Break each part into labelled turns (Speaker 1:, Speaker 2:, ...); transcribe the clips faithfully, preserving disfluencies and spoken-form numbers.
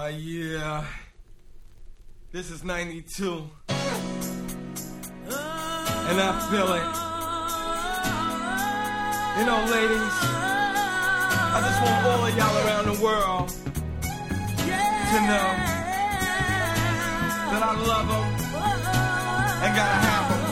Speaker 1: Uh, yeah. This is ninety-two. And I feel it. You know, ladies, I just want all of y'all around the world to know that I love them and gotta have them.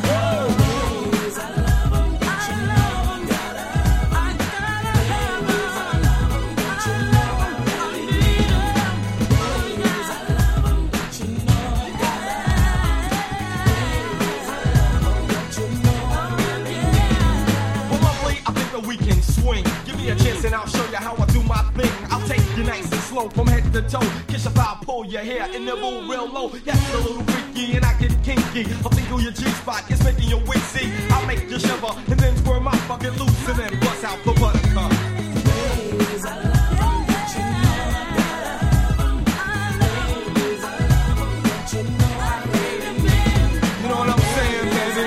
Speaker 1: Give me a chance and I'll show you how I do my thing. I'll take you nice and slow from head to toe. Kiss your foul, pull your hair and nibble real low. Yes, a little freaky and I get kinky. I'll tickle your G-spot, it's making you witzy. I'll make you shiver and then squirm out, I'll get loose and then bust out the buttercup. Ladies, I love them, but you know I gotta have them. Ladies, I love them, but you know I hate them. You know what I'm saying, baby?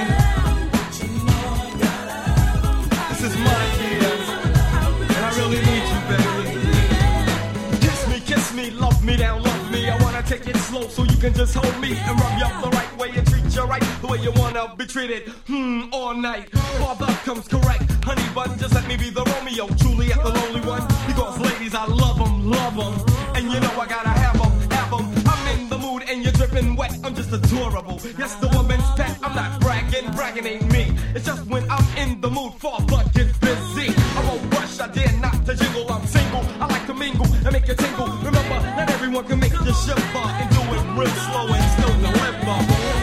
Speaker 1: This is my year. Really need you, baby. Kiss me, kiss me, love me down, love me. I wanna take it slow so you can just hold me and rub you up the right way and treat you right the way you wanna be treated. Hmm, all night. Father comes correct, honey bun. Just let me be the Romeo, Juliet, the lonely one. Because ladies, I love them, love them, and you know I gotta have them, have them. I'm in the mood and you're dripping wet. I'm just adorable. Yes, the woman's pet. I'm not bragging, bragging ain't me. It's just when I'm in the mood, father gets busy. I won't rush, I dare not to jiggle. I'm single, I like to mingle and make you tingle. Remember, not everyone can make you shiver and do it real slow and still deliver.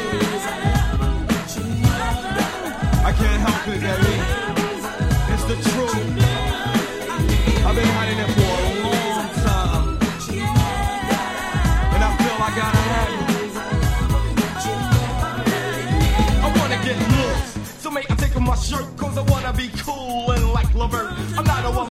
Speaker 1: I can't help it, baby. It's the truth. I've been hiding it for a long time, and I feel I gotta have it. I wanna get loose, so mate, I'm taking my shirt 'cause I wanna be cool and like Levert. I'm not a woman.